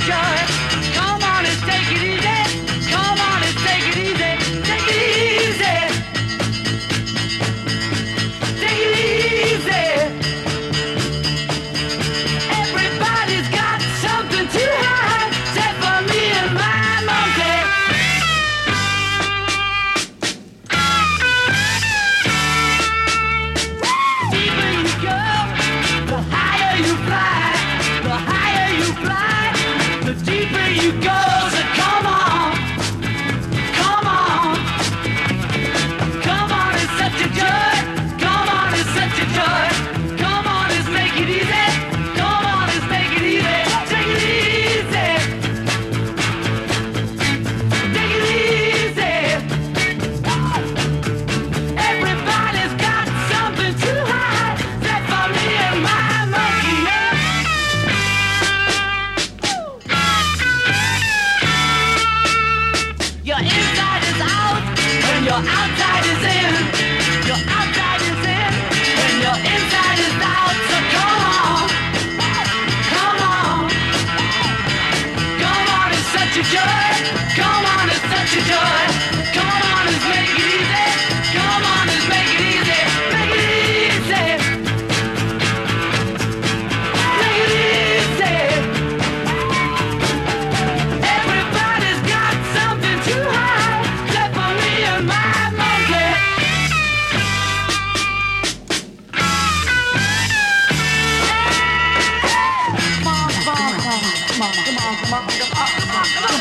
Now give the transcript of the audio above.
joy. Come on and take it easy. Come on and take it easy. Take it easy. Take it easy. Everybody's got something to hide, except for me and my monkey. Deeper you go, the higher you fly. The higher you fly, the deeper you go. So come on, come on, come on, it's such a joy. Come on, it's such a joy. Come on, let's make it easy. Come on, let's make it easy. Take it easy. Take it easy. Everybody's got something to hide, except for me and my monkey. Your inside is out, and your outside is in. Your outside is in, and your inside is out. So come on, come on, come on, it's such a joy. Come on, it's such a joy. Come on, let's make it easy. Come on, let's make it easy. Make it easy. Make it easy. Everybody's got something to hide, except for me and my monkey. Come on, come on, come on, come on, come on, come on, come on, come on, come on.